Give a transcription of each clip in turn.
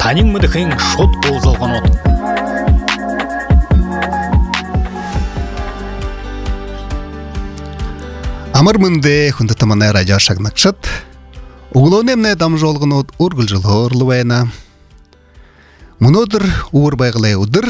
танин мыдыхын шот болзалған от. Амар мынде хүнді таманай радио шагнакшат. Углонемне дамжолгын от ургыл жыл хорлы байна. Мұнодыр уыр байғылай удыр.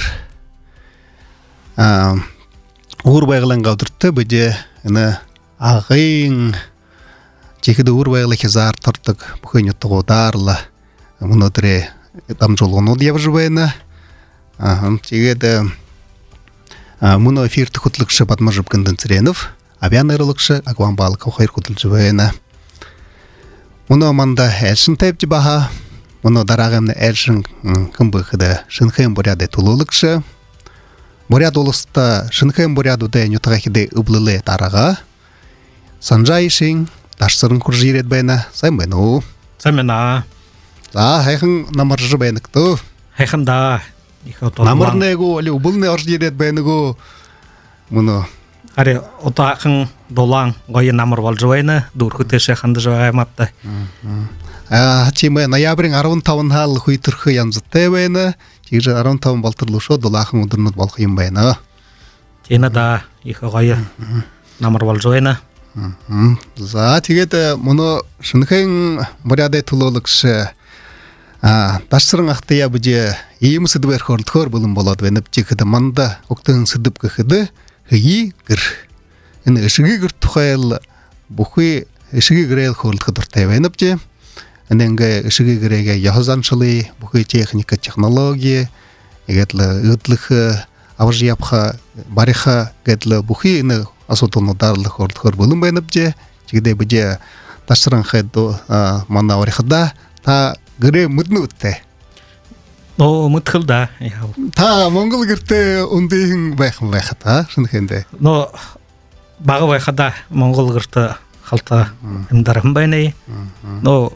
Уыр байғылан ғаудыртты бөде ағын жекеді уыр байғылай кезар тұрдық бұхын ұттығы одарлы. Мұнодыре дамжолгын от ебжы байна. Жегеді мұны эфирті құтлықшы батмажып күндін циренов. Абян ырылықшы агван балықы қойыр құтылжы байына. Мұны манда әлшін тәйіпті баға. Мұны дарағымны әлшін кім бұқыды шынхайым бұряды тұлылықшы. Бұряд олыста шынхайым бұрядуды нютағақиды ұблылы тараға. Санжа ешің, дашсырын күржі ерет байына. Сайм байну. Сәмена. Хайхын намаржы байынықту. Хайхын да. Намырнайгу, али ұбылны аржы ерет байыныгу. Мұны Аре отақын долаң ғойы намыр бол жуайны, дұрқы теші қанды жуай матты. Чимай ноябрин 10 хал хуйтырхы янзытты байны, чегжі 10 балтырлышы долақын ұдырныд балқыйын байны. Тені да екі ғойы намыр бол жуайны. За, тегеді мұны шынқын бұрядай тұлылықшы дашсырың ақтыя бүде ейімі сыдыбайр қорылтқыр бұлым болады бәніп жекеді манда оқтығын сыдып көхеді хии гыр. Ин ишиги гыр тухайл бухи ишиги гырел хорлтхы дуртай байнып же. Иненге ишиги гыреге яхозанчылы бухи техника технология егетлі ытлыхы авыржы япха бариха гетлі бухи ины асутуну дарлы хорлтхыр болым байнып же. Жигде бүже ташыран хайду мана варихада та гыре мыдны үтті. Но мытхылда. Та монгол гырте ундейін байқын байқата, шынхенде. Но бағы байқада монгол гырты қалта имдарым байнай. Но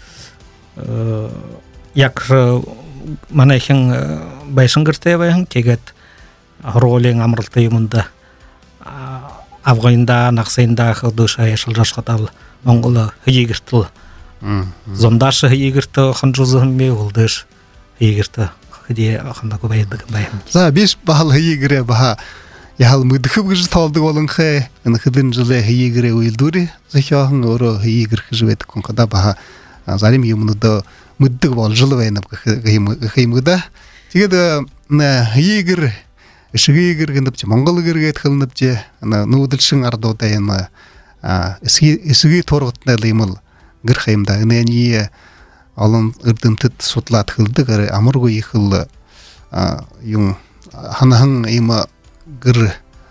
як манайхын байшын гырте байхын кегет ролен амрылты юмында Афғайында, Нақсайында қылдыша ешіл жашқатал монголы хүйі гыртыл. Зондашы хүйі гырты қанжузығын бе олдыш. Егерті қыде ақында көбайдық байым. За, беш бағал егере баға. Яғал мүдіқіп күжі талдық олың қай. Қыдын жылы егере өйілдірі. Зәхияғын ұры егер күжі бәді күнқада баға. Зарим емініді мүдіқ бол жылы байынып қаймыда. Тегеді егер, ішігі егер кіндіп же, Моңғол егерге етқылынып же, нұудылшың ардодайын ішігі торғытынайлы еміл ғыр қаймда. Алын ырдым тыт сутлат хылды гары амыргу ихылы юн ханахын има гыр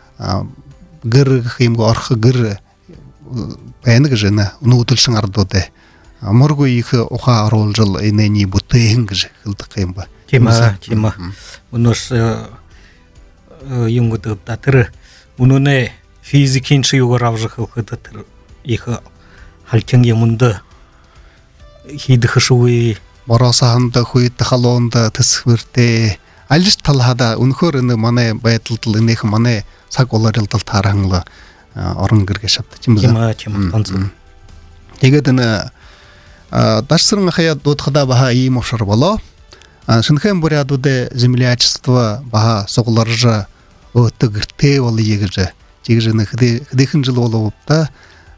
химго архы гыр бәйнік жына нутылшын ардоды амыргу ихы оха арол жыл инени бутыйын гыжы хылды қимба. Тема. Унус юнгу дыпта тыры унуне физикинші юғаравжы хылқыды тыры ихы халкен емунды хиді хышуы Борасағында хуйты халуында тысвырте алиш талхада үнхөріні мане байтылтыл инех мане сак оларылтыл тараңлы орын кірге шапты. Тема, қансын. Егедіні дашсырың хаят отқыда баға ейім офшар боло. Шынхайм бурядуде землячество баға соғыларжа өтті гірте олы егіржі. Жегіржіні хідекін жыл олы опта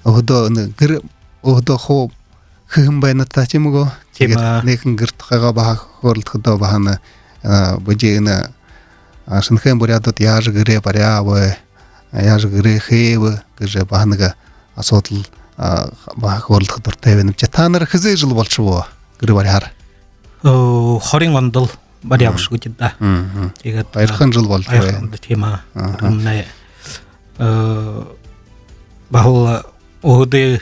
оғыда хоп хым байната темуго некин гыртхага баха хорлтхда бахана божена шынхайм бурядот яжы гыре парявы яжы гыре хевы гыже баханага асотл баха хорлтхдор тевенip чатаныр хызы жыл болчу гыре баряр хорин вандыл барявыш гытда егет байырхан жыл болчу тема мына бахыл оды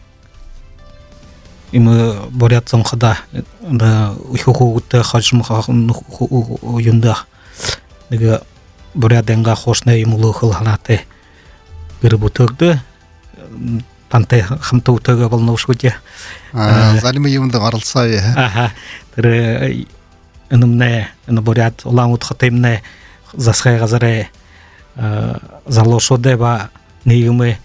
имы борят соңқыда ухугутты хажмыға ойында неге боряденға хошны имулы қылғанаты бірі бұтырды танты қымты ұтыға болнауш көте залимы емінді ғарылса түрі үнімне борят олаң ұтқытымне засқай ғазары залошоды ба негімі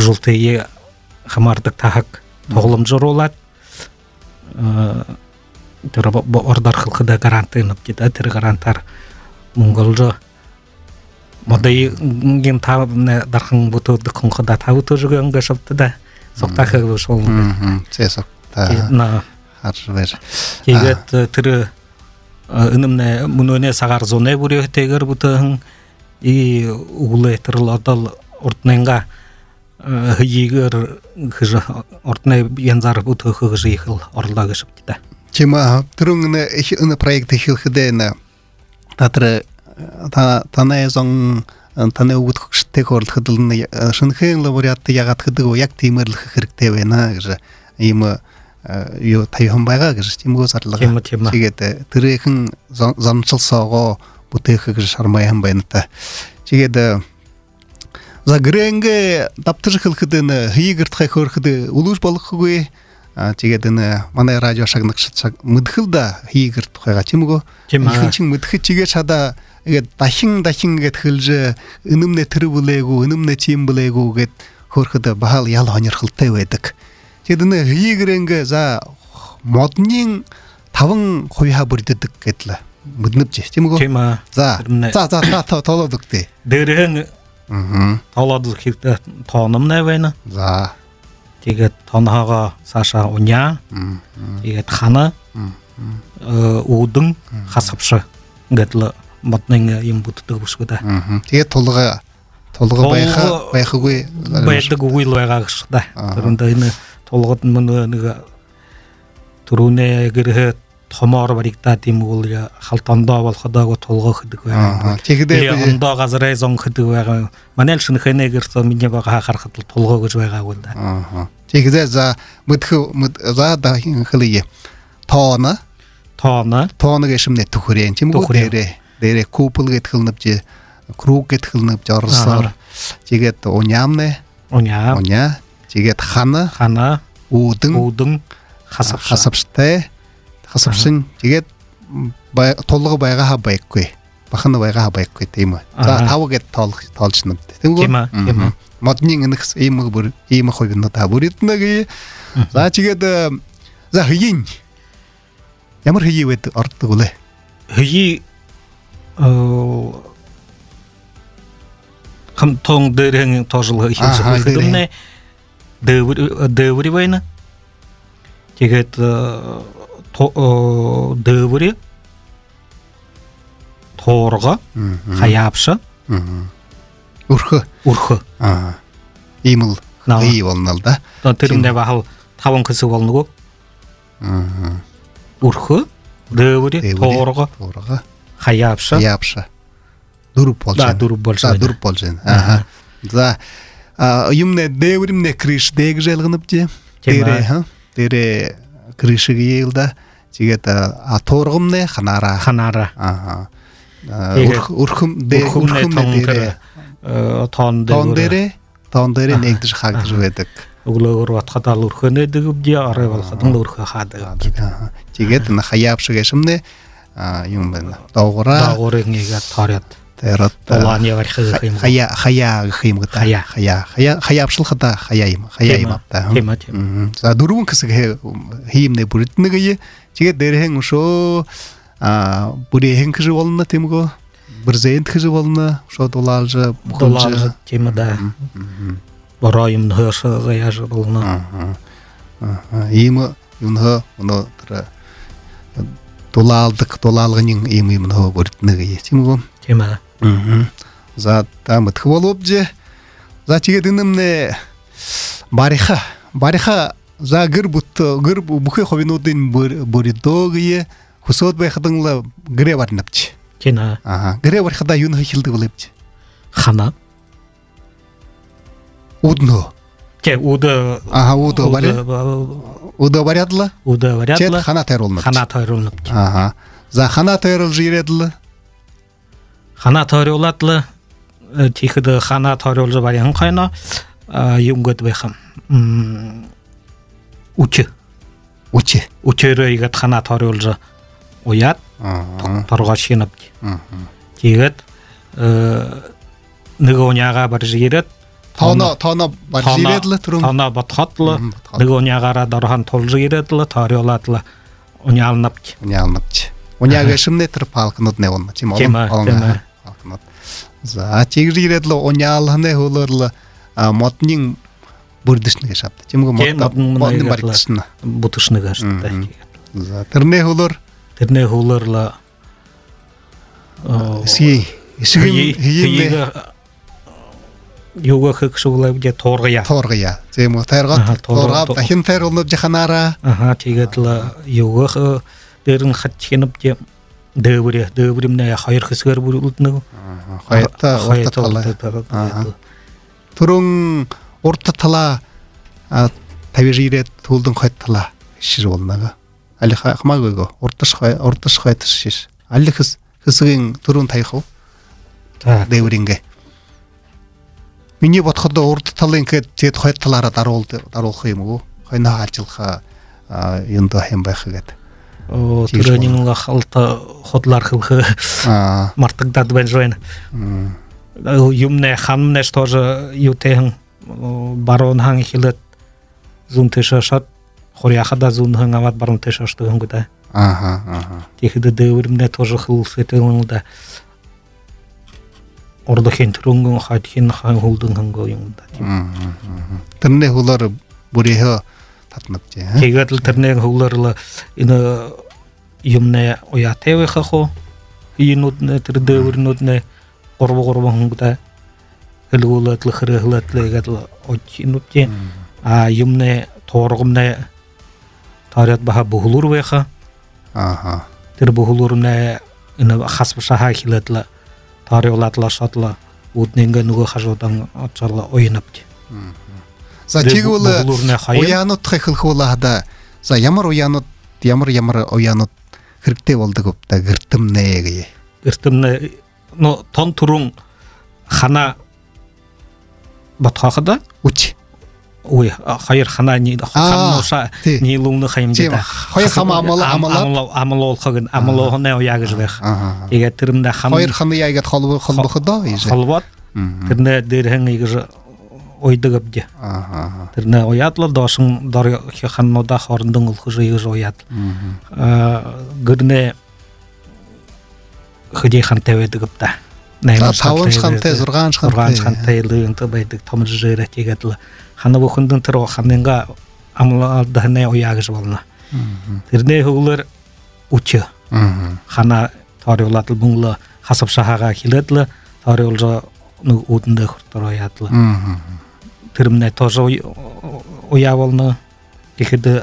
хужылтые хамардык тахак тоғылым жор олат. төр ордар хылхыда гарантынып кита төр гарантар монголжо модай ген табны дархан бутуды конхода табыты жүгөн гашапты да соктахы шол сесокта на харжвер кегет төр үнемне муноне сагар зоне бурё тегер бутын и улы тырладал ортненга хыйгер хыжа ортне янзар буту хыжы хыл орла гашапты да Чима трungне ына проект хилхдена татра танаязон таны утхште хорлхдылны шынхын лаборатты ягат хыдыго як тиймерлх хирктебена гыжа има ё тайхан байга гыжа тимго сарлага чигете тирехин замчылсаго бутехы гыжа шармайхан байната чигеде загренге таптыр хилхдена хыйгыртхай хорхды улуш балыкгы чигедене манай радио шагнакшат мыдхылда хийгэр тухайга чимго ихэнчин мыдхы чигэ чада игэ дахин гэт хилжэ үнэмнэ тэрвлээгүү үнэмнэ чимблээгүү гэт хөрхөдө бахал ял хонирхылтай байдаг. Чигедене хийгэрэнгэ за моднын 5% бүрдэдэг гэтлээ мөднөбж чимго за тоолодогтэй дээрэн тоолодох хэрэгтэй тооном навэна за тэгээд тонхоогоо саашаа уняа тэгээд хана уудэн хасавш ингээд л модны юм бүтдэг бүсгүй да. Тэгээд тулга байхаггүй байдаг үгүй л байгаа гэж да. Тэрнээ энэ тулгад нэг түрүүнээ гэрээ томоор баригдаа тийм үл халтандаа болоходог тулга хөдөг байгаа. Тэгээд ондоо газраа зон хөдөг байгаа. Манай л шинэхэнэ гэрсэн миний байгаа харахад тулга гэж байгаа үл да. Тэгээд за мэдхүү за да хилие тоона гэшмнэ түхрэн чимгүү дээрэ купл гэт хилнэвж круг гэт хилнэвж орсоор тэгээд унyaамнэ уня тэгээд хана үүдэн хасавшин тэгээд тулга байгаа байхгүй бахна байгаа байхгүй тийм үү. За 5 гэт тоолж нэвд. Тэнгүү модны энэхс ийм хувийн та бүриднэг. За чигээд за хйин ямар хий вэд ордог үлээ. Хий хамтон дээрэн тоожл хийсэн. Дэври байна. Тэгээд дэври тоорго хаяапша урхы имэл ий болнол да. Тэрнээ бахал 5 хэсэг болногоо. Урхы дэври тоорго хаяапша 4 болж байна. За юмнэ дэвримнэ криш дэг желгэнэвж дээрэ кришиг ийлда чигээд тооргомнэ ханаараа урхым дээрэ тоон дээрэ нэгдэж хаагж байдаг. Өглөөгөр батхадал өрхөнэ дэгвди арай болоход өрхө хаадаг. Чигээд на хаяапшиг эшмнэ юм байна. Доогорыг нэгэ тоорят. Тэрот толааны вархыг юм. Хаяа гэх юм гэдэг. Хаяапшлахада хаяа юм апта. Тийм. За 4 хэсэг хиймнэ бүрднэг. Чигээд дээрхэн өшөө бүрийн гэж болно тиймгөө. Бүрзэнд гэж болно. Шууд улаалж бүхэлж тийм да. Бороо юм хөөсөө яаж болно. Ийм өнөө тэр дулаалгын ийм нөө бүрднэг тиймгөө. Тийм аа. За тамт хволобже. За чигээд үнэмнэ бариха за гэр бүхэ ховинуудын бүрдөөг хөсөөд байхадан л гэрээ барнавч. Тийм аа. Гэрээ барихада юу хэлдэг боловч. Хана. Удно. Удо барядла. Чет хана тайруулна. За хана тайруулж ирэдл. Хана тайрууладлаа тийхэд хана тайруулж барихан хайна юм гээд байхам. Үчээрээ игээд хана тайруулж уяад торгоо шинэв. Тэгээд нэгөөняага барж ирэд тооно барж ирэд л түрүүн тооно ботхот л нэгөөняагаараа дорхон тулж ирэд л тайруулаад л Онялнапч. Оняга шимне төр палкнут не он. Тим Тема. За тигриредло онялхне хулурлы мотнин бурдышныга шапты. Тимго мотнин баритышна. Бутышныга шапты. За терне хулурла исгим Юга хыкшулай где торгая. Тему торгап ахин терулнуп жаханара. Тигетла юга дерин хатченуп же дөвүрүмне хайыр хысгар бурултну. Хайта турун орта тала табижирет тулдун хайтала шир болнага. Али хамагыго орташ хайтыш. Али хысыгын турун тайху. Дэвринге. Миний бодоход урд талын гээд хайталаараа даруулах юм уу? Хойноо ажиллах юунд хэм байх гээд. Тэрний халта хотлар хөх мартагдад байна жойн. Юмне хамнеш тоже ютэн барон хан хилет зунтэшашат хоряхада зунхан ават барон тэшашты хөнгөдө. Тэгэхэд дэврэмнэ тоже хулсэтэнэлдэ. Ордо хин турунгон хатхин хулдун ханго юмда. Тэрнээ хулаар бүрийхэ татнапжээ. Тэгээд л тэрнээ хулаар энэ юмнэ уяатэвэхэ хо хийнүүднэ тэр дэврнүүднэ горбо хөнгөдө. Хэлгүүлээд л хэрэлээд л очинүүдээ юмнэ тооргомнэ тарят баха бухлур вэха. Тэр бухлурнэ энэ хасбшаха хилээд л тариулатлаа шатла үднэнгэ нөгөө хажуудан очооло ойнапч. За тэгвэл уяанууд хэлхүүлээд за ямар уяанууд хэрэгтэй болдог вэ? Гэртэмнэ гээ. Гэртэмнэ но тон турун хана батхахада үч. Ой, хайр хананы хануша нийлүүн хаймдаа. Хоёр хама амалуулхаг амалуухны уяагж байх. Тэгээд тэрнэ хоёр ханы яагаад холбохдоо ийж. Холбоод тэрнэ дээрхэн ийж ойдог абди. Тэрнэ уяадлал доосон дор ханнуудаа хоорондон улхаж ийж уяад. Гэрнэ хөдий хантай байдаг абда. 5 хантай 6 хантай лүнтэй байдаг том жирät тэгээд л хана бүхэндэн тэр ханынга амлаадахны уяагж болно. Тэрнээ хөглөр үчэ. Хана тариулаад л бүнлө хасав шахага хилэдлэ тариулж нэг үдэндээ хуртараа яадлаа. Тэрмнэ тоже уяа болно. Тэгэхэд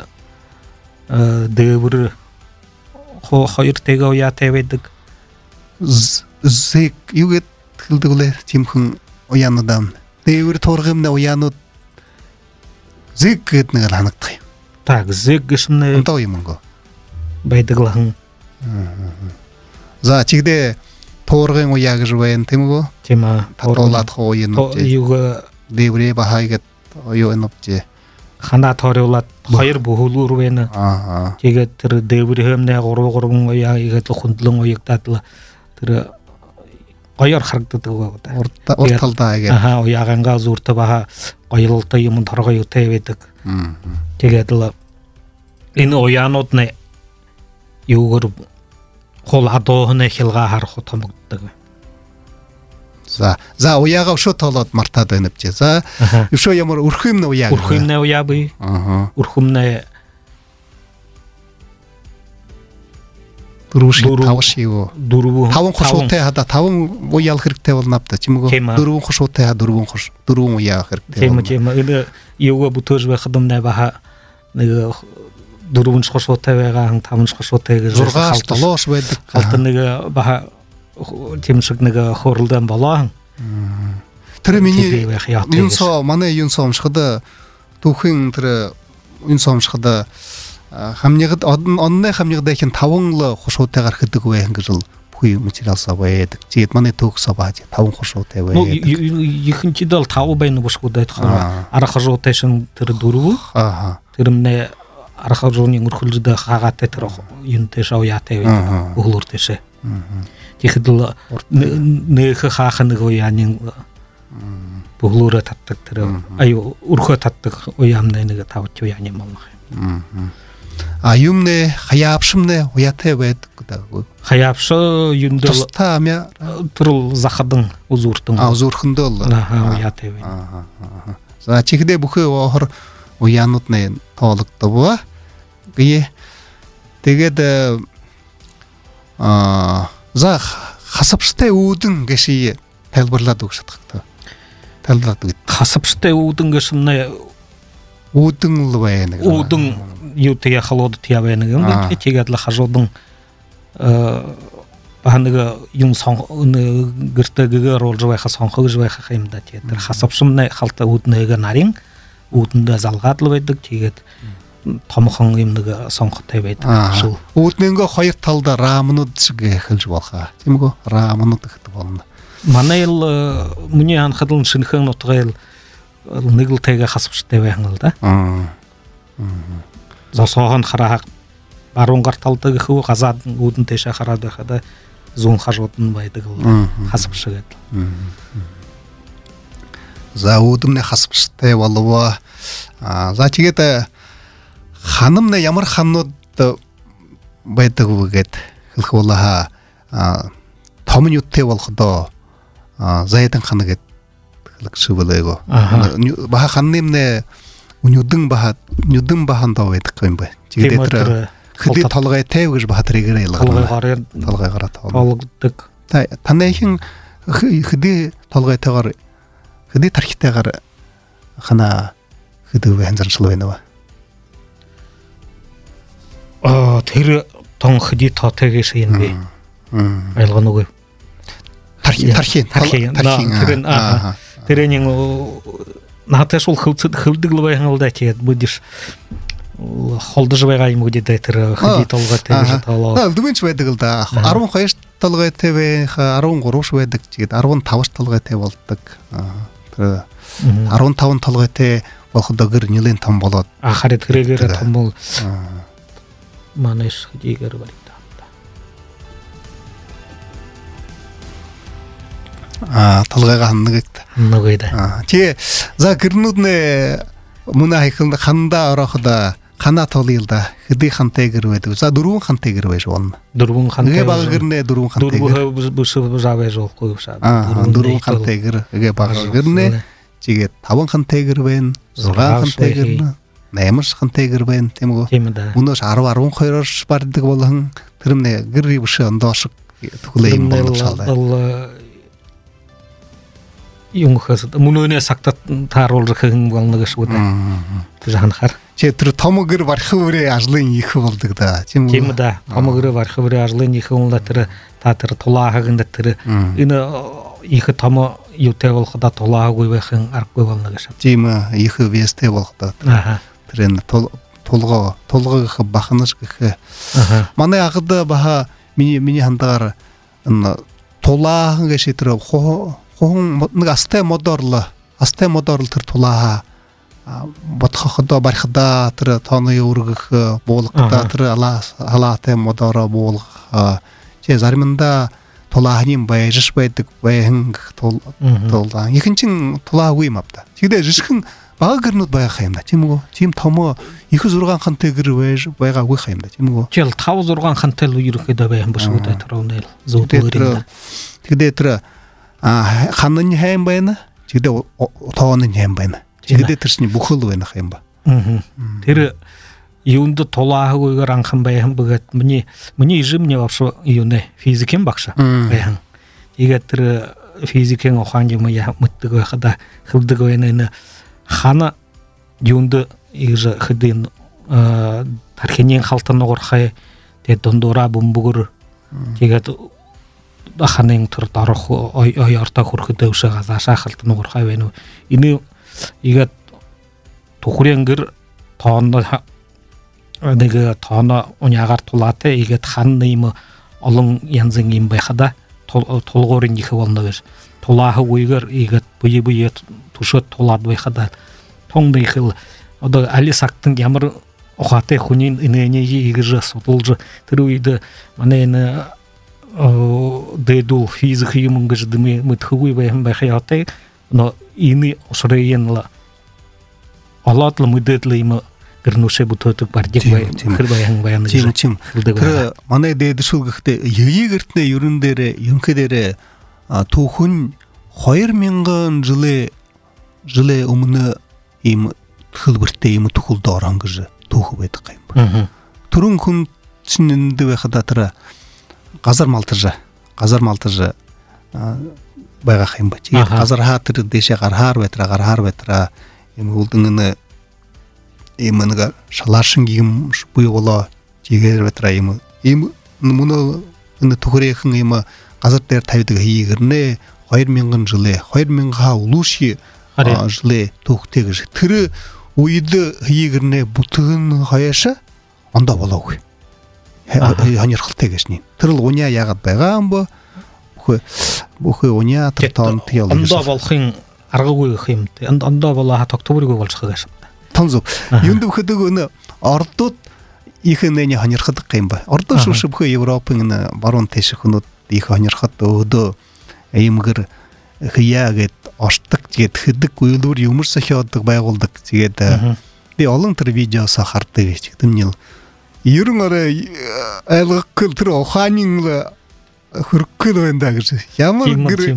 дэвэр хоёр тэгэ уяатай байдаг. Зэг юугэд хэлдэглээ чимхэн уяануудаа. Дэвэр тургамны уяанууд зэг гэд нэг ханагдах юм. Так зэг гэшнэ одоо юм гоо. Байдаглахан. За чигдээ тургын уяа гэж байна тийм үү? Тийм аа. Таруулаад хоо юм. Юуга дэврээ бахайгээд юу энэвчээ. Хана тариулаад хоёр бүхүүлүүр байна. Тэгээд тэр дэвэр хэмнээ 3 уяа игээд хөндлөн уягдаад л тэр гоёр харагддаг байгаа. Урт талдаа игээд. Уяагангаа зүртэ баха гоёлтой юм торгой үтэй байдаг. Тэгээд л энэ уяанууд нэ юугэр хол адоохны хилга харах томогддог. За уяага өшөө толоод мартаад байна бчээ. За өшөө ямар өрхөмнө уяа. Өрхөмнө уяа бий. Өрхөмнө дөрвөн хошуутай хада 5 уяал хэрэгтэй болно авта чимээгөө дөрвөн хошуутай ха дөрвөн уяа хэрэгтэй. Тийм энэ юугаа бүтээж байхад өмнө баха нэг дөрвөн хошуутай байгаа 5 хошуутай гэж 6 7 байдаг. Халт нэг баха тийм шиг нэг хорлдан болоо. Тэр миний юнсоо манай юнсоо өмшөхөд түүхэн тэр юнсоо өмшөхөд хамнигд онны хамнигдаа хин 5 л хошуутайгаар хэдэг вэ гэж л бүхий материалсаа байдаг. Зээд манай төгсөө бааж 5 хошуутай байдаг. Ихэнчид бол 5 байна бушгуудад арга хошуутай шин тэр 4. Тэрмнэ арга хошууны өрхөлжд хаагаатай тэр юнтэй шавьяатай байдаг. Өглөртэйшээ. Тэгэхэд л нөх хаах нэг уяаны бүглөөрэ татдаг тэр аюу өрхөө татдаг уяамны нэг 5 уяаны юм байна. аюмне хаяпшымне уяте бет кудагы. Хаяпшы юнды Туста мя турул захадың узуртың. аузурхындол. Уяте бет. За чигде бухы охор уянутне толыкты буа. Гие тегеде за хасапштай удың гешие талбырлады шатыкты. Талбырлады. Хасапштай удың гешимне удың лвайны. Удың ютия халоды тиябайныгын тегедле хажодың баныга юн сон гыртыгы рол жвайха сонхы жвайха хаймда тетер. Хасапшымне халта удныга нарин удында залгатлыбайдык тегет томхон имдыга сонхтай байдык. Шул. Удненго хайыр талда рамыны дсыге хылж болха. Тимго рамыны тыкты болны. Манел мне анхадылын шинхэн отгайл нигл теге хасапштай байхыңылда. Засоған қарақ баруын қарталдығы қуы қазадың өдін теше қарады қада зуын қажуытын байдығыл қасыпшы кәді. За өдімне қасыпшытай болуы. За чегеті ханымне ямар ханнуды байдығы кәді. Қылқы олаға томын үтте болқыды зайдың қаны кәді. Қылықшы болуығы. Баға ханымне Нюдың баханда ойдық қоймбай. Чегде тұры қыды талғай тәугіж бахатыры керейлі. Талғай қара талғыдық. Танайхын қыды талғай тағар, қыды тархиттағар қана қыды өйінзіршілі өйні ба? Тері таң қыды татығы шейін бей. Айлғаны қой. Тархин. Теренің Нате шул хылдыглы байхыңылда тет будеш холды жбайга им будет этер ходи толга тет тала. Дүмэнч байдыгылда 12 толгой тв 13 байдаг чигет 15 толгой тв болдук. 15 толгой тв болходогыр нилен там болот. Ахарет грегер там бол. Манеш хидигер барикта. Талгайга ханныгыт. Нугайда. Че за кирнудне муна хайхылда ханда арахда қана толылда хиди хантай кирведи. За дурун хантай кирвеш он. Дурун хантай. Ге багырне дурун хантай. Дурун бусу жабай жол коюша. Дурун хантай кир. Ге багырне чиге табын хантай кирвен, зурга хантай кирне. Наймыш хантай кирвен темго. Темда. Мунаш 10 койрош бардык болын. Тирмне гири буши андашык тугулайм болуп салды. Юнгхас мунуне сактат тарол рхын болнагыш буда. Жаханхар. Че түр томогыр бархывре ажлын ихы болдык да. Темда томогыр бархывре ажлын ихы болда тиры татыр тулагында тиры. Ины ихы томо юте болхда тулага койбайхын арк кой болнагыш. Тема ихы весте болхда. Тирен толго бахыныш кы. Мана агыда баха мини хандагар тулагы шетире Хон асте модорлы тыр тулаға ботхохдо бархда тыр тоны ургых болықта тыр алаты модора болық че зармында тулағанин байжыш байдык байхын толдан екіншін тулаға уймапта чегде жышкын бағы кірнуд байға қайымда тем томо екі зұрған қанты кірі байға уй қайымда чел тау зұрған қанты үйіркеда байын бұшығыдай тұрауын әйл зауты чегде тыры ханын хайм байна чигде тоонын хайм байна чигде тирсни бухыл байна хайм ба тэр юунда толаах ойгор анхан байхан бөгөт мне ижим мне вообще юуне физикем бакша байхан иге тэр физикен охан юм я мыттык байхада хылдык байна хана юунда иже хыдын тархинен халтын орхай те дондора бумбугур тегет ханын тур тарах ой арта хурхыдауша газаша халтын орхай байна ини иге тухуренгер тоонда неге тоона унягар тулаты иге ханныймы олон янзын им байхада толгорын ихе болнагыш тулахы уйгар иге бые тушат тулад байхада тоңды ихил ода али сактын ямар охаты хунин инене иге сотулжы тируйды манене деду физик юмун гыждыми мытхуй байхын байхаяты но ини осреенла алатлы мыдетлы има бірнуше бұтотық бар дек қырбаяң баяны чим тэр манай дээд шул гэхдээ егертне ерүндері юнкедері тухун 2000 жылы өмнө им хылбыртте им тухулды орангыжы туху байдаг кайым. Түрүн хүн чининде байхадатыра газар малтыжы байга кайым ба. Газар хатыр деше гархар ветра им улдыңны имнга шалашын кийим буйголо жигер ветра им муну тухурехин им газар дээр тавьдаг хийгэрнэ 2000 улуши жылы тухтэгж тэр үйд хийгэрнэ бүтгэн хаяша ондо болоогүй. Ханирхалтай гэшний. Тэр л уня яагаад байгаа юм бо? Бүхэ уня тон тийл. Ондо болохын аргагүй юм. Ондо болоо тогтворгүй болчихоо гэсэн. Тонзо. Юунд бүхэдэг өнө ордууд ихэнэний ханирхдаг юм ба. Ордууд шүүш бүхэ Европын баруун тэш хүмүүд их ханирхад өөдөө аимгэр хиягээд орчдаг тэгээд хэдэг үйлдвэр юмар сахиодог байгуулдаг тэгээд би олон тэр видеосоо хардаг гэж гэмнэл ерөн арай айлгах тэр ухаанын хөргөл байна гэж ямар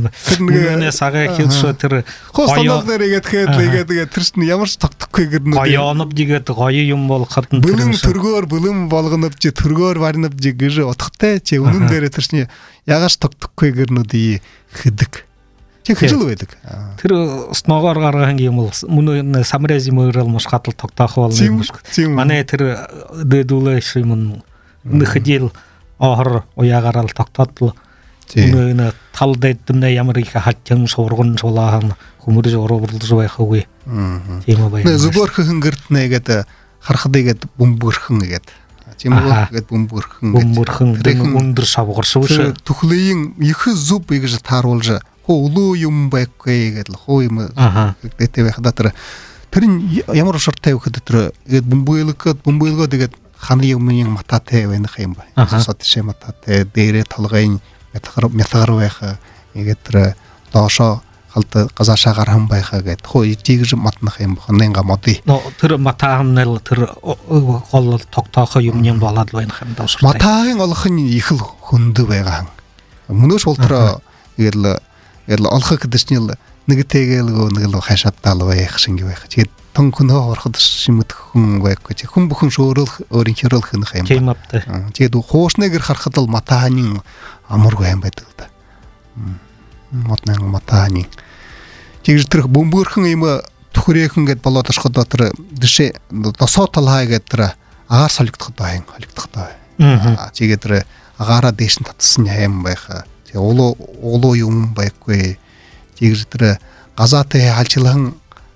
гэр сагаа хэлшөө тэр хостоноор тэгээд тэр чинь ямар ч тогтохгүй гэрнэ гоёонов дигээд гоё юм болоход бэлэн болгоно чи төргөөр варнав чи гэж утгатай чи үнэн дээр тэр чинь ягаш тогтохгүй гэрнүүд хэдэг чи хэжил байдаг тэр сногоор гаргахан юм бол мөн самрез юм өрөл мушхатал тогтоох болно манай тэр дэдүүлээ юм нэхдил охор уягарал тогтоотл үнэ тал дэдмэ ямар их хатчин сургун сулаахан хүмүүрж ороорлж байхаггүй тийм бай. Зүгөрхөн гэртнэ гэдэг харахдыгээд бөмбөрхөн гэдэг. Тийм үү гэдэг бөмбөрхөн өндөр савгаршууш түхлийн их зүб гэж тааруулж улуу юм байхгүй гэдэг хоо юм гэдэг байхад тэр ямар шарттай өгөхөд тэр бөмбөөлгөө тэгээд ханы юмын мататай байна юм ба. Сотшэ мататай дээрээ толгойн мятгар байха ингээд тэр доошо халт газаашаа гархан байха гэд хоо ижигж матнах юм хонынга модий. Тэр матаанал тэр гол тогтоох юм болоод байна юм доошо. Матаагийн олохын их л хөндө байгаа. Мөнөөш ултраа гэл олох гэдэгчнэл нэгтэйгээл нэг л хашаатаал байх шинг байх. Тэгээд тон хөнөө ороход шимэт хүн байхгүй. Хүн бүхэн шөөрөл өөрийн хөрөлх юм байна. Тийм аптай. Тэгээд хуушнэгэр харахад л матааны амаргүй юм байдаг л да. Матааны. Тэгж тэр бөмбөрхөн юм түхрээхэн гэд болоод ашхад тэр дэшээ досоо талхай гэд тэр агаар солигдоход байна. Тэгээд тэр агаараа дээш нь татсан юм байха. Улуу юм байхгүй. Тэгж тэр газаатай халчин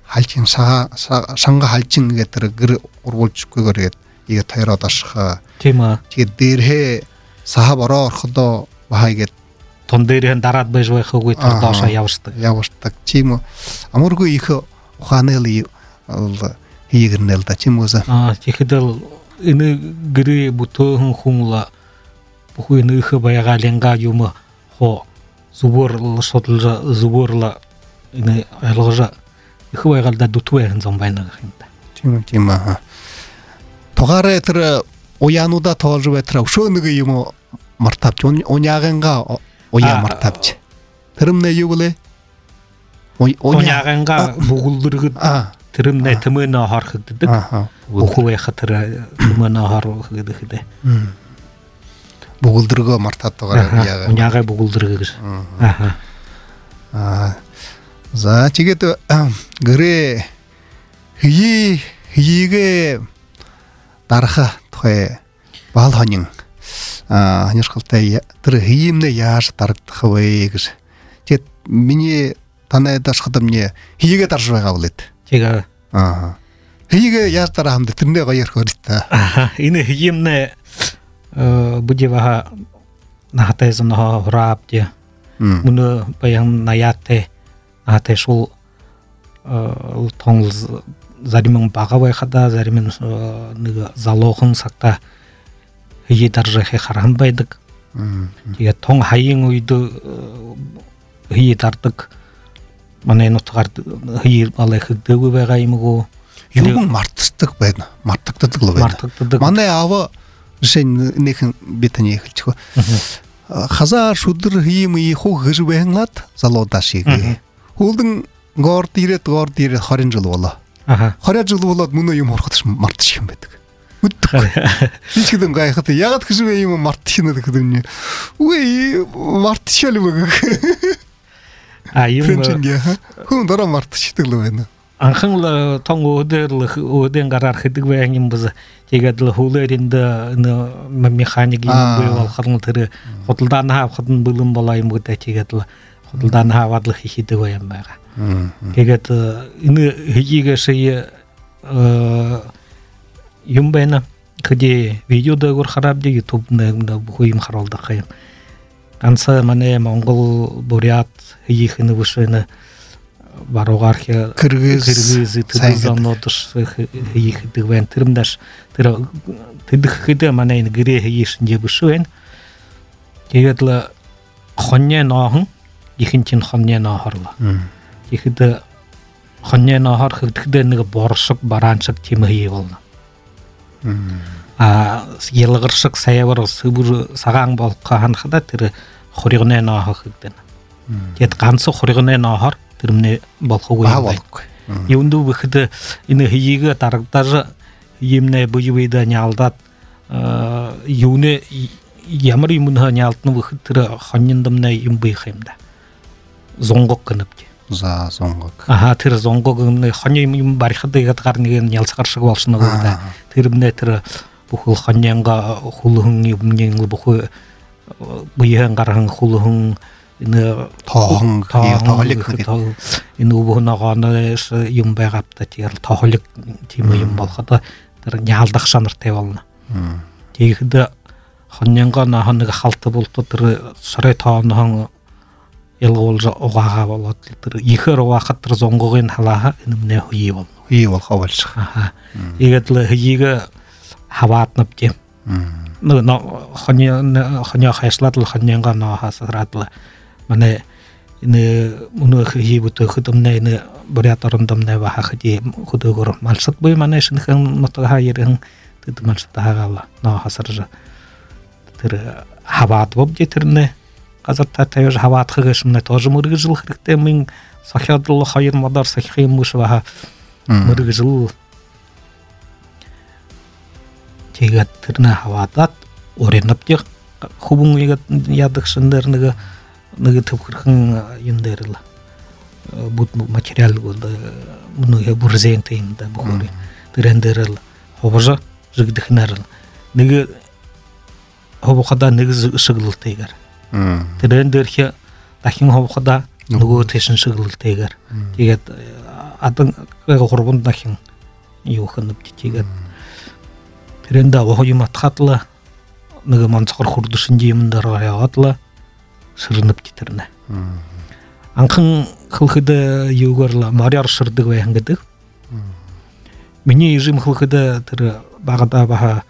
шанга халчин гэдэг гэр ургуулжгүйгээр тэгээд тайраад ашха. Тийм аа. Тэгээд дээрээ сахав орохдоо бахай гэд тон дээрээ дараад байж байхаггүй тэр доошоо явардаг. Тийм үү. Амаргүй их ухаанэл хийгэрнэл да тийм үү. Тэгэхэд энэ гэрээ бүтөөхөн хүмла бүхий нөх баягаалинга юм хоо зүбөр судалж зүбөрла энэ ойлгож их байгалда дутвэхэн зам байна гэх юм да. Тийм аа. Тугаараа тэр уяануудаа тоолж байтра өшөө нэг юм мартавч уняаганга уяа мартавч. Тэрмнэ юу гэлээ? Уняаганга бүгүлдэргэд тэрмнэ тэмэнэ харагддаг. Бүхүү яхаа тэр тэмэнэ харагддаг гэдэг. Бүгүлдэргөө мартаад байгаа яага. Уняагаа бүгүлдэргэ гэж. За тэгээд гэрээ хийгээ дараха тухай баал хонин ханирхалтай тэр хиймнэ яаж дарагдах вэ гэж. Тэгээд миний танай дашхад мне хийгээ дарж байгаа үлээд. Тэгээ хийгээ яаж дараа хамд тэрнээ гоё ярих өөртөө. Энэ хиймнэ будиваа нахтай зэнэ хурапти мөн баян наяатэ атешул тонл заримын бага байхада заримын нэг залуухан сагта хий даржахи хархан байдаг. Тэгээд тон хаян үед хий дардаг манай нутгаар хий балах дээгүү байгаа юм уу? Юун мартдаг байна. Мартагддаг л байна. Манай аав жишээ нэгэн битний хэлчихв. Хазар шүдэр хийм иху хэрвэнлад залуудаа шиг. Хөлдөн гоор дээрээ 20 жил болоо. 20 жил болоод мөнөө юм хорхот мартчих юм байдаг. Хичгдэн гайхад ягаад хэрвээ юм мартчих юм гэдэг нь. Үгүй мартчихал юм. Юм хүн дараа мартчихдаг л байна. Анхан л тон өдөн гараар хэдэг байх юм бус. Тэгээд л хөлөөрөнд механик юм болохын тэр худалдааны авахд нь бэлэн болоо юм гэдэг. Тэгээд л худалдааны аваад л хийдэг юм байгаа. Тэгээд энэ хийгээс юм байна. Хэдий видео дээгүүр хараад YouTube нэ бүх юм харуулдаг юм. Ганц манай Монгол бурят хийх нэг үсвэн баруугаар Кыргыз зонодос хийхдэг байна. Тэрмдаш тэр тэдхэдэ манай энэ гэрээ хийсэн жибүсвэн. Тэгээд л хонья нохон ихэн чин хонья нохорлоо. Ихэд хонья нохор хэдэгдэ нэг борсог бараанчаг тийм хийвэлнэ. Ялгаршиг саяар сүбүр сагаан болох ханахда тэр хоригны нохох гэдэг. Тэгэд ганц хоригны нохор тэрмнэ болохгүй юм байна. Юунд бүхэд энэ хийгээ дарагдаж юмнэ буйвэда няалдаад юунэ ямар юм няалдна бүхэд тэр хоньндамнэ юм бийх юм да. Зонгог гэнэвч. За зонгог. Тэр зонгог хонь юм барихад игээд гар нэг ялцгар шиг болсон уу да. Тэрмнэ тэр бүхэл хоньянга хулхын юмнийн бүхэл буян гархан хулхын энэ тоолог энэ өвөнөгөөс юм байгаатай тэр тоолог тийм юм болоход тэр няалдах шанартай болно. Тэгэхэд хоньянга нэг халт болтод тэр сорой тоонохон ялгуулж угаага болоод тэр ихэр угаахад тэр зонгогийн халаа энэмнэ хий болно. Хий болохоо болж. Тэгээд л хийг хаваад навч. Хонья хайслаад л хоньянга нохасраад л манай энэ мөнөх хийбүтэ хөдөлмөрний энэ бурят орондомны бахахди хөдөөгөр малсад буй манай шинхэн нотог хаярын тэд малсад хагаала нохасарж тэр хаваад бобж тэрнэ газар татаяж хаваад хэгэшмнэ тож мөргөжл хэрэгтэй мин сахиадл хоёр модар сахих юм ус баха мөргөжл тэгээд тэрнэ хаваадад оренапж хубун ядагшнэр нэг төвхөрхөн юм дээр л бүт материал гол мөнөө бүрзэнтэй юм да бүхөр тэрэн дээр л ховж зэгдэхнэр нэг ховхада нэг шиглэлтэйгэр тэрэн дээр дахин ховхада нөгөө тэшин шиглэлтэйгэр тэгээд адан хурбунд дахин юу хэнэвч тэгээд тэрэн да юм атхатла нэг манцгар хурдшин юм дээр яваадлаа сэрнэвч тэрнэ. Анхан хөлхөд юугаар марьяар сэрдэг байх гэдэг. Миний ижим хөлхөд тэр багада баха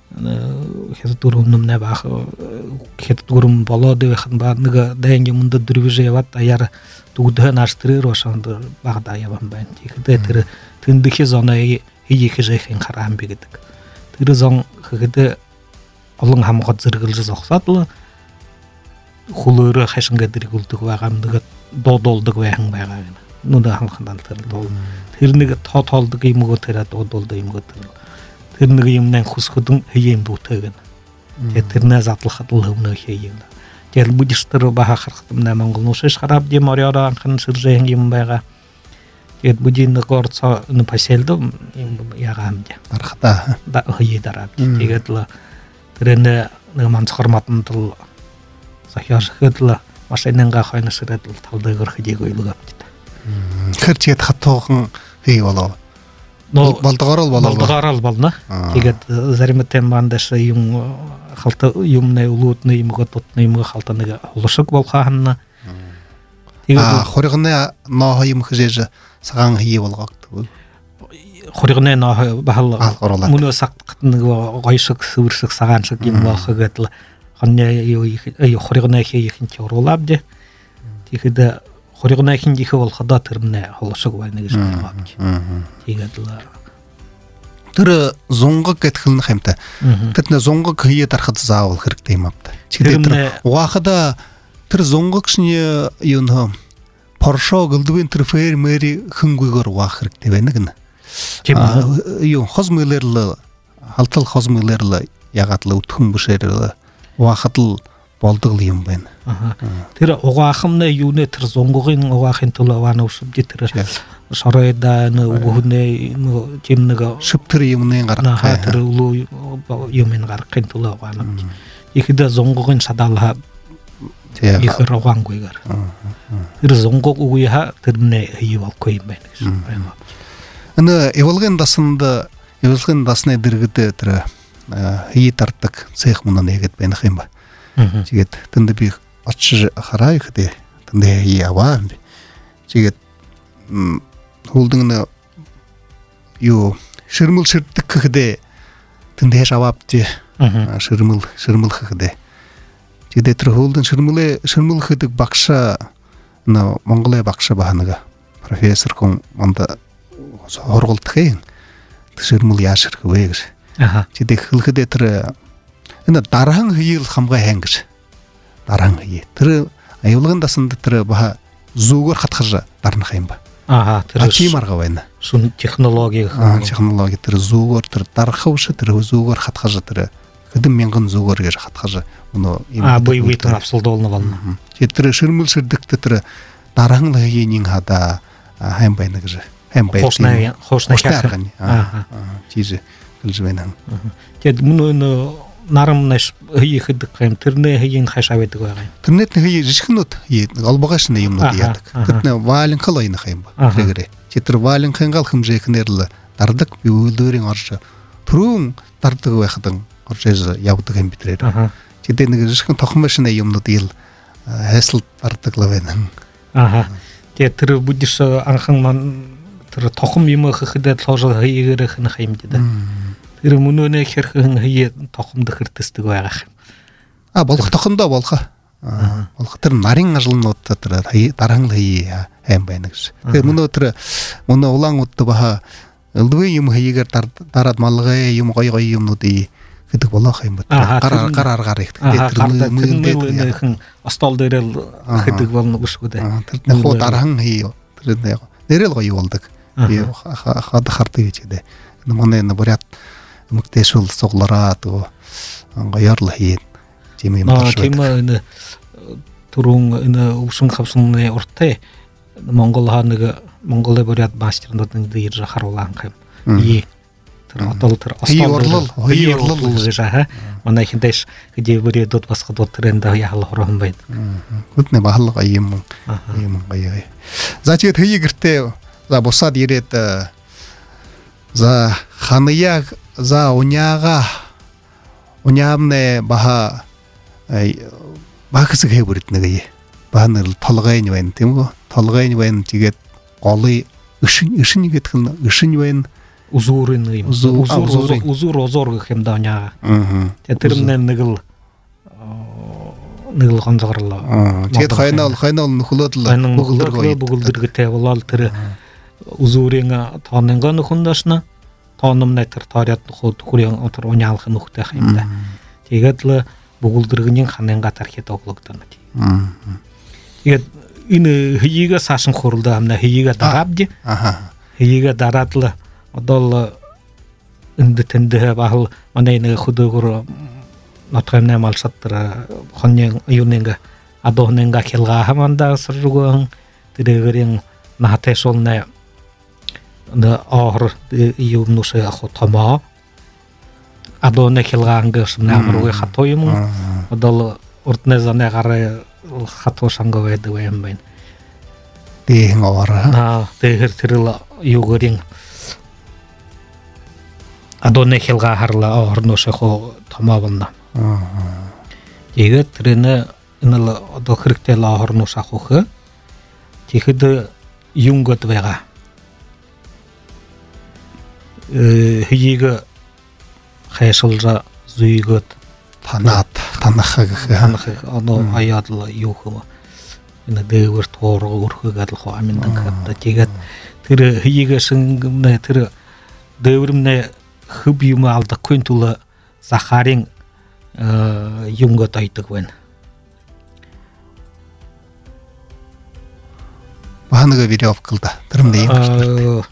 хэд дөрөвнөмнэ бах хэд дөрөм болоод байхын ба нэг дайн юмд дөрвиж яваад аяар дүгдхэн арстрээр башанд багада яван байна. Тэгэхдээ тэр тэндхийн зоны хийх хэжэхэн хараан би гэдэг. Тэр зон хөд олон хамгад зэрэглэж зогсоод л хулөөрө хашинга дэргүүлдэг байгаа нэг дуудулдаг байхан байгаа гэнэ. Нүдэ ханхандан тэр нэг тоолдог юм уу тэр дуудулдаг юм уу тэр нэг юмнан хүсхэдэн хийм бүтээг гэнэ. Тэгээд тэрнээ задлахад л хөвнө хийм. Тэгээд будистэр баха харахтамна Монгол нушиш хараб ди морёра анхан сэржэн юм байгаа. Тэгээд будин горцо н паселдо юм ягаам дэ. Архата да хий дараад. Тэгээд л тэрнээ нэг манцхар матанд л сахиархэдл машинанга хойносред л тавдагэр хэдийгүй л гавчта. Хэрчээд хатуухан хий болоо. Болдогоор л болно. Тэгээд заримтай мандаш юм халта юмны улуудны юмгот тутны юм халта нэг холшог болохаана. Тэгээд хоригны ноо юм хэжээж сагаан хий болгоогдгүй. Хоригны ноо бахал мөнөө сагт нэг гойшог сүрсэг сагаан шиг юм болохгээд л хонья юу хоригны хийхин ч оруулаад. Тэгэхээр хоригны хин их болоход тэрнэ холшог байна гэж бодож. Тэгээд л тэр зунгаг гэтгэл хэмтэй. Тэдний зунгаг хие дарахад заавал хэрэгтэй юм апта. Чигдээ угаахада тэр зунгагшны юу нөө Поршо гэлдвэн тэр фермери хөнгөөр угаах хэрэгтэй байна гэнэ. Юу хозмэлэр л халтал хозмэлэр л ягаад л өтгөн бишээр угаахад л болдог юм байна. Тэр угаахмны юунэ тэр зунгагын угаахын тулд аваана усбди тэр шоройда нөгөөний жимнэг шүптэр юмны гаргах тэр улуу юмын гаргахын тулд аваана. Ихэдэ зунгагын садаалха ихэр угаангүйгээр. Тэр зунгаг угүйха тэрнэ хийвалгүй юм байна гэсэн байна. Энэ эволгийн дасны дэргэд тэр хий дардаг цех мөн нэгэд байх юм ба. Тэгээд тэнд би очиж хараа ихдээ тэнд яваа. Тэгээд хөлдөн юу ширмэл ширдэг гэхдээ тэнд хэш аваапти ширмэл гэхдээ тэгээд тэр хөлдөн ширмэлхэдэг багша Монголын багша баанага профессор хүн манда хорголдох юм. Ширмэл яашрах вэ гэж. Тэгээд хэлэхдээ тэр энэ дарахан хийл хамгаа хэн гэж. Дарахан хий. Тэр аюулгын дасанд тэр баха зүгээр хатгаж дарнах юм ба. Тэр чимарга байна. Сүн технологи тэр зүгээр тэр дарахвш тэр зүгээр хатгаж тэр хэдэн мянган зүгээр гэж хатгаж өнөө бой авсалдуулна болно. Тэр ширмэл ширдэгт тэр дарахан хийний хада хайм байна гэж. Хайм байна. Хоошна хааргань. Тийж хэлж байна. Тэгэд мөн нарамнаш хийхэд гэм тэрнээ хийн хашаа байдаг байгаа юм. Тэрнэт хий жишгнүүд олбогош нэ юмнууд яадаг. Тэдний валенхал ойнах юм ба. Тэгэрэ. Тэр валенхангал хэмжээнээр л дардаг би үйлдвэрийн орж түрүүн дардаг байхад орж явдаг юм битрээр. Тэдний нэг жишгэн тохмошны юмнууд ил хайсал дардаг л байна. Тэгээд тэр бүдис анхан ман тэр тохом юм гэхэд тоож хийгэрэх нь юм дээ. Тэр мөнөөнэ хэрхэн хий тохомд хэртэсдэг байгаа юм. Болох тохондоо болох. Болох тэр нарийн ажлнууд тэр дарахан л хий хайм байна гэж. Тэр мөнөө улаан удаа баха элдвэ юм хийгээр дараад малгай юм гой юмнууд гэдэг болох юм байна. Гар их. Тэр мөнөөнийхэн остол дээр л хэдэг болно гэшгүй дээ. Тэр хуу дарахан хий. Тэр нэрэл гоё болдог. Би хад хардаг гэж дээ. Манай бурят мөгтэшүүл цуглараа тоо гоёрл хийн тийм юм байна. Тийм энэ түрүүн энэ өвсөн хавсны уртаа Монгол Монголын бурят мастернууд дээр харуулсан юм. Тэр одол тэр остол гэж манай хинтэш гэдэг бурядууд басхад тренд яхал хорон байна. Хөдний бахал юм гоё. За тэгээд хий гэртээ за бусаад ирээд за ханаяг за уняамны баха багсэг хэвэрд нэг баанер толгойн байна тийм үү? Толгойн байна тэгээд голын ишин гэдэг нь ишин байна. Үзүүрийн юм. Үзүүр гэх юм да уняага. Тэгээд тэрнээ нэг л гонцгорлоо. Тэгээд хойноо нөхлөөд л бүгэлдэргтэй болол тэр үзүүрийн тоонго нөхөндөөшнө тоономны тэр тооряд нөхөд хүрийн тэр уняалах нөхтэй юм да. Тэгээд л бүгэлдэргийн хананга тархид оглогдоно. Тэгээд энэ хийгээ саашин хурлаа амна хийгээ дараабди. Хийгээ дараад л одоо л энд тэндээ бахал манай нэг хөдөөгөр нотгоймны малсат тэр хоньны юунинга адоонинга хэлгаа хаманда сэргүүн тэрэгэрийн наатэшулна ор юмнуше ахо томо адоонэ хэлгаанга сумнамруг хатоо юм одоо урдны заны гар хатоо санга байдаг юм байна. Тээн ороо. Тэр тэрл юугэрийн адоонэ хэлгаа харла орнуше хо томо болно. Тэгээд тэрнэ энэ л одоо хэрэгтэй л орнуш ахох. Тэгэхэд юнгод байгаа. Хийг хайшилра зүйгөт танах одоо аяад л юу хөө энэ дэвэр тоорго өрхөг алхаа аминдан хатта тэгээд тэр хийгээсэн тэр дэврэмнэ хыб юмы алды көntулы Захарин юмга тайтык вен. Баныга веревкалда. Тырымды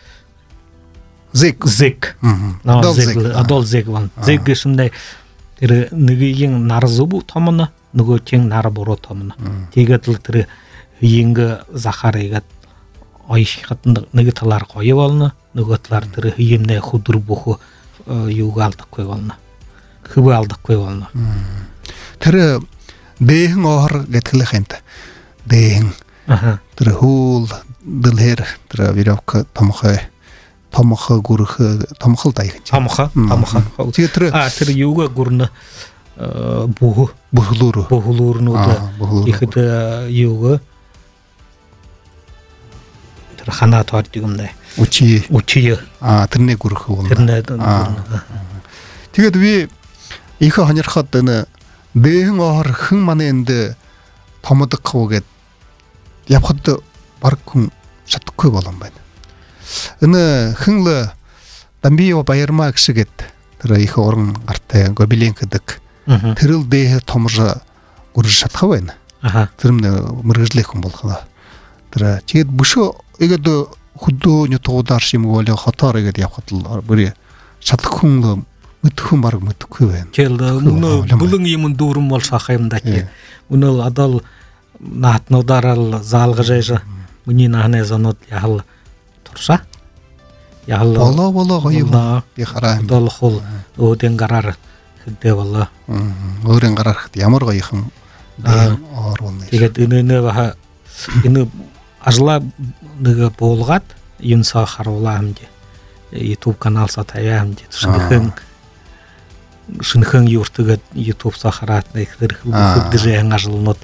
Зек. Адол зек ван. Зек гешинде тире ныгы ең нарзубу тамына, ныгы тең нары боро тамына. Тегетл тире йеңге Захарайга айшқатында ныгы талар қойып алны, ныгытлар тире йемне худур буху юга алдық қойып алны. Хыбы алдық қойып алны. Тире дейін оғыр геткілі қенті. Дейін. Тире хул дылхер тире веревка тамықы гурхы тамықыл дайын. Тамықы. Тире юга гурны Бухлуру. Бухлурну ихіті юга тире хана туар дегімді. Учие. Тірне гурхы олды. Тірне гурны. Тегеді бе екі ханер қаттыны дейін оғыр хың маны енді тамыды қауғет япқатты бар күн шаттық көп алам бәді. Үні хыңлы дамбиева байырма кішігет тірі екі орын артты көбелен кідік тіріл дейі тамыржа көрі шатқа бәйні. Тірімді мұрғызлек күн болғала. Тірі тегет бұшы егеді құдды не тоғыдар шемі олы қатар егеді япқатылар бірі шаттық күнлі мүттікін бар мүттік көбен. Келді, бұлың емін дұрым бол шақайымда ке. Мұны адал наатнудар ал залғы жайжы мұны нағын әзанот яғыл тұрса. Бола ғайым. Адал қол өден қарар күдде бола. Өден қарар күдде ямар ғайықын дейін ағыр болны. Тегет үні баға үні ажыла нүгі болғат юнса қарула әмде. YouTube канал сатая әмде. Шынхын юртыгы YouTube сахарат найктыр хыбды жайын ажылынот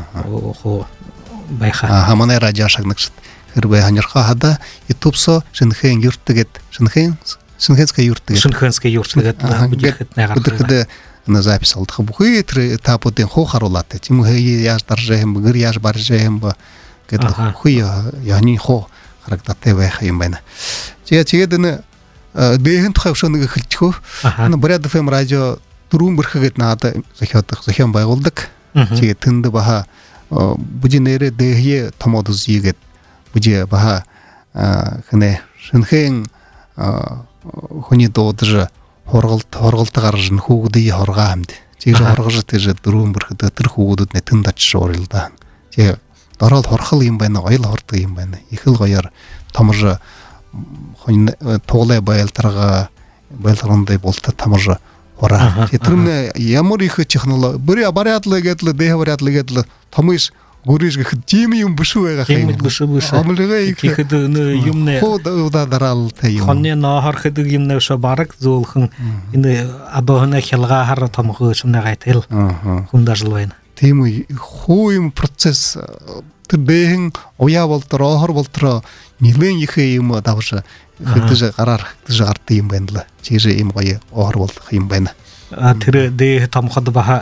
байха. Хаманы радио шагныкшыт. Хырбай ханерха хада YouTube со шынхын юртыгет. Шынхынская юртыгет. Шынхынская юртыгет. Будырхыды на запись алдық. Бұхы тапуден хо харулаты. Тиму хый яж даржайым, бұгыр яж баржайым ба. Бұхы яғни хо характатты байхайым байна. Чегедіні дейін тұқайшыныға қылчықу. Бұряд FM радио тұруын бірқығет нағады захион байғылдық. Чеге тынды баға бұден әрі дейхе тамадыз егет. Бұде баға шынхен хүні доғдыжы хорғылтығар жын хуғыды е хорға әмді. Чеге хорғыжы тежі тұруын бірқыды тұр хуғыды не тындачы орылдан. Чеге дарал хорқыл ем байны, айыл хорты ем байны. Ехіл ғайыр тамыржы тоғылай байлтырғандай болты тамыржы ора. Тірімне ямар екі технология. Бірі абарятлы кетілі, дейі абарятлы кетілі, тамыш көрежгі күд темейім бұшу әға қайым. Амылыға екі хода дарал тәйім. Қонне нағар күді емне ұша барық золқын. Адоғына келға ағары тамығы үшімне қайтыл. Құнда жылвайны. Темей хойым процесс дейін оя болтыр, ағыр болтыр, нелен екі емі даушы. Күдіжі қарар, күдіжі арты ем бәнділі. Чегежі ем ғайы ағыр болты ем бәні. Тірі дейі тамқады баға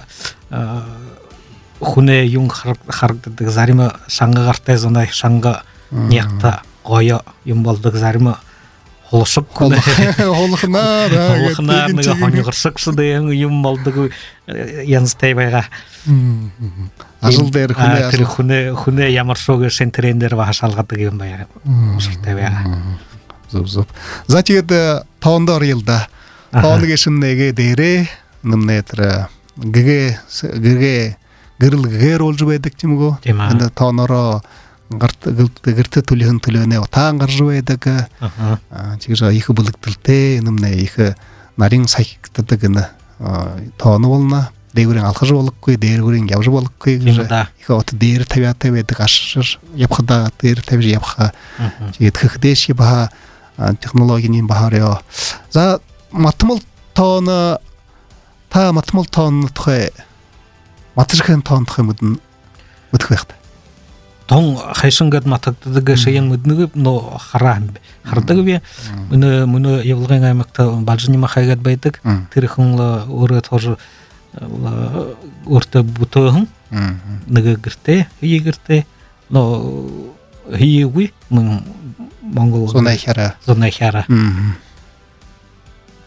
хүне юң қарғдыдық зарымы шаңғы қартай зонай шаңғы неқті ғайы ем болдық зарымы холышып күні. Холықынар nøгі хоны ғыршықшы дейін ем болдық яныстай байға. Ажылдер хүне ямар шоғы шентерендер баға шалғады ем байға. Шыртай байға. Зуб. Затегеді тауындар елді. Тауынды кешіндегі дейре, нымнетірі гіріл ғер ол жібайдық демігі. Енді тауынары гірті түлігіне отаң ғыр жібайдық. Чегежі екі бұлық тілте, нымне екі нарин сайқықтыдығыны тауыны болына. Дейгурен алқыжы болық көй, дейгурен яужы болық көй. Екі оты дейірі табиаты бәдік ашыр, епқыда дейірі табижы епқа. Чегеді қықдеш ебаға технологиянин бахарыо. За матмыл тауыны тұқай, матыжықын тауыны тұқай мүдін мүдік бәқті. Тоң қайшыңғад матықтыдығы шайын мүдінігі, но қарадығы бе, мұны евілген аймақта балжыны мақайғад бәйдік, тіріқыңлы өрі тожы өрті бұтығын, нүгі гірте, үйі гірте, но үйі өй, мұң Монгол Зонайхара.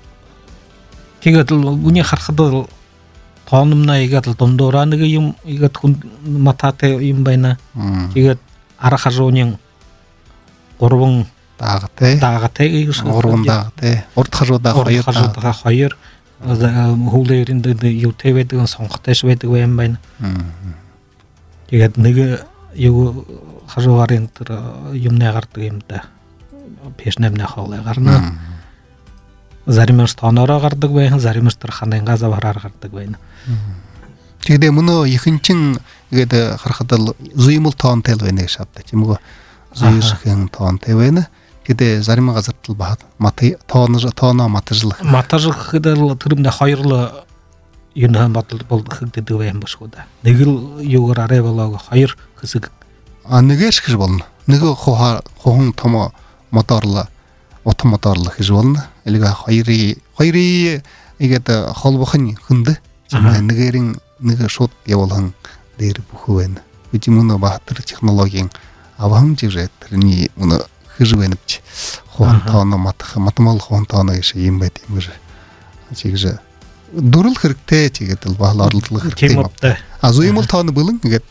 тэгээд үний харахад тоономна игээд дондоораныг юм игээд хүн мататай юм байна. Тэгээд ара хажууны 3 даагтай гэж ургандаатай урд хажуудаа 2 хуулинд юу тэвэдэг сонгохтойш байдаг юм байна. Тэгээд нэг юу хажуугарын тэр юмны гардаг юм да. Пешнэмнэ хоолой гарна. Заримс тоноороо гардаг байх, заримс тэр ханангаа завараар гардаг байна. Тэгээд мөнөө ихэнчин игээд харахад л зүймэл тоонтой л байна гэж шатдаг тийм үү? Зүйсхэн тоонтой байна. Тэгээд зарим газарт л бат тооноо матажлах. Матажлах гэдэг тэрмдээ хоёр л юм бодол болгохдаг байх бошгүй да. Нэг л юугаар арай болоог хоёр хэсэг нэгэш гэж болно. Нэг хухан том моторло утам моторло гэж болно. Элэг хоёрын игээд холбохын хүнд нэгэрийн нэг шууд явуулхан дээр бүхүү байна. Бид мөнө баатар технологийн авам живрэ тэрний мөнө хэрвэнвч хуан тооно матмал хуан тооно гэж юм байт юм гэж чигж дөрөл хэрэгтэй тэгээд л баал орлуулах хэрэгтэй. Зүймэл тооно бэлэн ингээд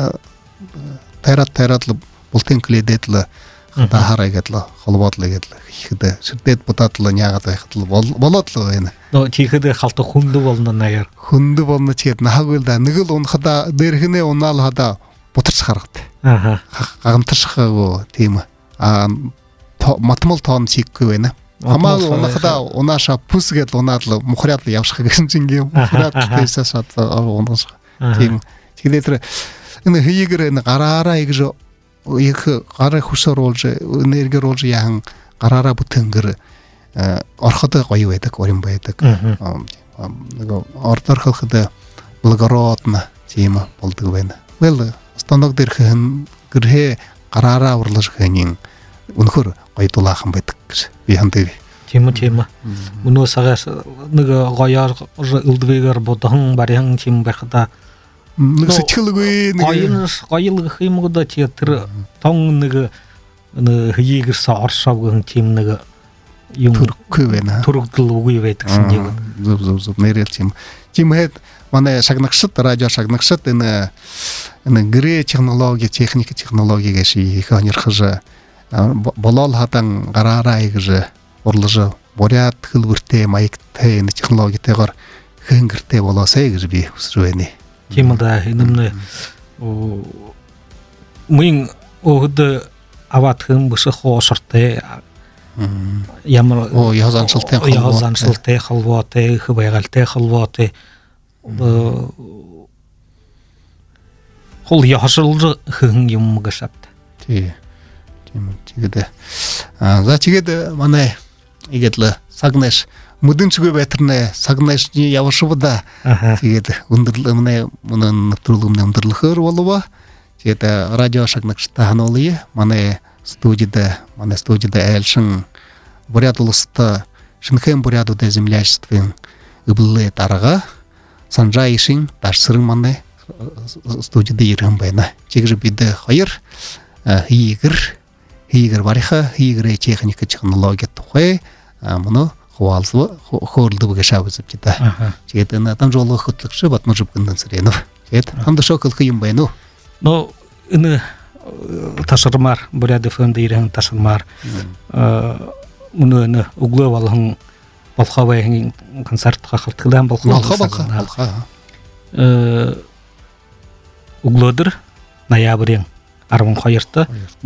тарат л бултын кледэд л тахарайгээд л холбоодлыгээд л ихэд ширдэд будаад л няагаад байхад л болоод л байна. Нөө тийхэд халт хүндэ болно наяар. Хүндэ болно чихэд нахаггүй да нэг л унахада дээрхнээ унаал хада бутарч харагд. Гагамтаршхаагүй тийм матмал тоон чиггүй байна. Хамаа унахада унааша пүсгээд унаад л мухраад л явших гэсэн чинь юм. Мухраад тэсээ шат унаас. Тийм. Тэгээд тэр энэ хийгэр энэ гараараа гэж их гараа хүсөөрүүлж энергируулж яхан гараараа бүтэнгэр орход гоё байдаг, орин байдаг. Нэг ордорхоход благородно тийм болдог байна. Wel станок дээрхэн гэрээ гараараа урлаж хэнийн өнөхөр гоё дулаахан байдаг гэж би хандив. Тийм. Өнөө сагаас нэг гоёор үлдвэгээр бодхон бариан тийм байхада нэг сэтгэлгүй нэг гоёлгох юм уу да тэр тон нэг хийгэрс оршоог тийм нэг юм төрөхгүй байна. Төрөгдөл үгүй байдаг юм. Зөв нэрэл тийм. Тимхэд манай шагнагчд радио шагнагчд энэ гэрээ технологи техник технологи гэж их онирхож болол хадан гараараа гэж урлаж буряд хөлбөртэй маягтай энэ технологитойгоор хэнгэртэй болоосэй гэж би хүсэж байна. Тийм да энэ мөн өгд аваад хэм бүсэх хоосортой ямар язаншилтай холбоотой их байгальтай холбоотой хол яхшилж хэн юм гэж шат. Тийм. Тэгээд тэгээд манай игээл сагнаш мүдэнчгүй байтарнаа сагнашны явшвда тэгээд өндөрлөмнө нэвтрүүлгэмний өндөрлөхөр болов. Тэгээд радио шагнагчтай ханулъя манай студид айлшин буряд улстай шинхэн бурядуудын земляшествын өблөө дарга санжаишин дарсрын манай студид ирэн байна. Чигэр бид хоёр хийгэр бариха хийгэрээ техник технологи тухай мөн хоолдов гэж шавьж байна. Тэгээд энэ дамжуулах хөтлөгч Батмажив Гүндэнсрэнов. Тэгээд хамт шоколх юм байна уу? Но энэ ташармар буряд фонд ирэн ташармар мөн өглөө болгон болоховын концерт хахалтгдан болох. Өглөөдөр ноябрын 12-т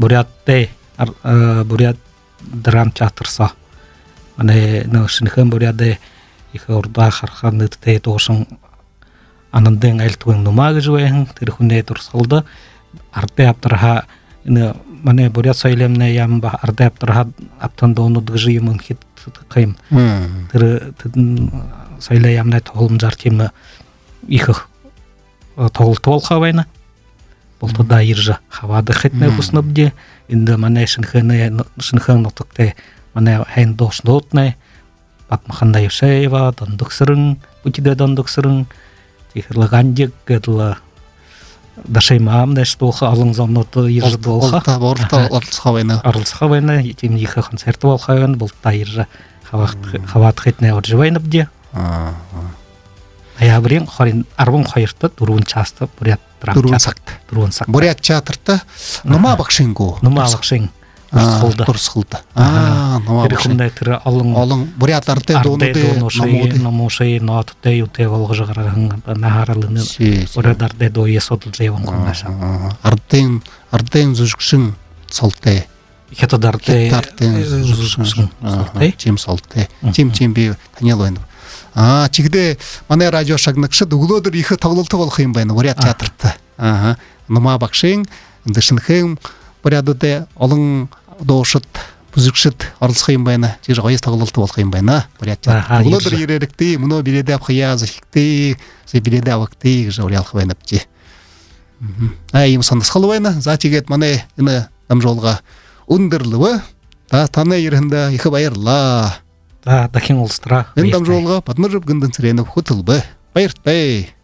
буряд драм театрсаа манай шинхэн буряд их урдаа харахад нэгтэй дуушин анандын айлтгын нумаа гэж байна. Тэр хүнээ дурсгалд ардэ автраа энэ манай буряд соёлын яам ба ардэ автраа аптан доонууд гэж юм хэд кайм. Тэр соёлын яамны толомжаар тийм их тоглолт болох байна. Болтода ирж хаваад хэтнэ бүснэбдэ энэ манай шинхэн нутагтай манай хайн дооснууднэ Батмаханда Юшеева дондогсрын бүтэдэ дондогсрын технологик гэдэл дашай маамнэ штох олон зоннууд ирж болха борто оролцох байна тийм их концерт болох байна болтоо ирж хаваад хэтнэ орж байна бдэ Аябрен харин арбон хайырты дурун часты бурят Дурун сакты. Дурун сакты. Бурят театрта нума бакшингу. Нума бакшин. Турсхылды. Нума бакшин. Хундай тирэ олон бурятларты донуды намушай натты юте волгыжыгарган нахаралыны бурадарда дойе сотулжайван куннаша. Арден зүжгшин солте. Хетодарте Чим солте. Чим би танялойны. Чигде манай радио шагнакшы дуглодыр ихе тоглолты болхайын байна бурят театрта. Нума бакшин дэшинхэм бурядыде олон доошыт бүзүкшит оролцохын байна. Жир гоёс тоглолты болхайын байна. Бурят театр. Дуглодыр иреректи муну биреде апхая захикти, се биреде авакти гэж уриалх байна бчи. Им сандасхал байна. За чигет манай энэ амжолга үндерлүвэ. Таны ерхэнда ихе баярлаа. Дахин улстра. Энэ дамжуулга Бадмаржав гүндэн цэрэнэ хөтөлбэ. Баяртай.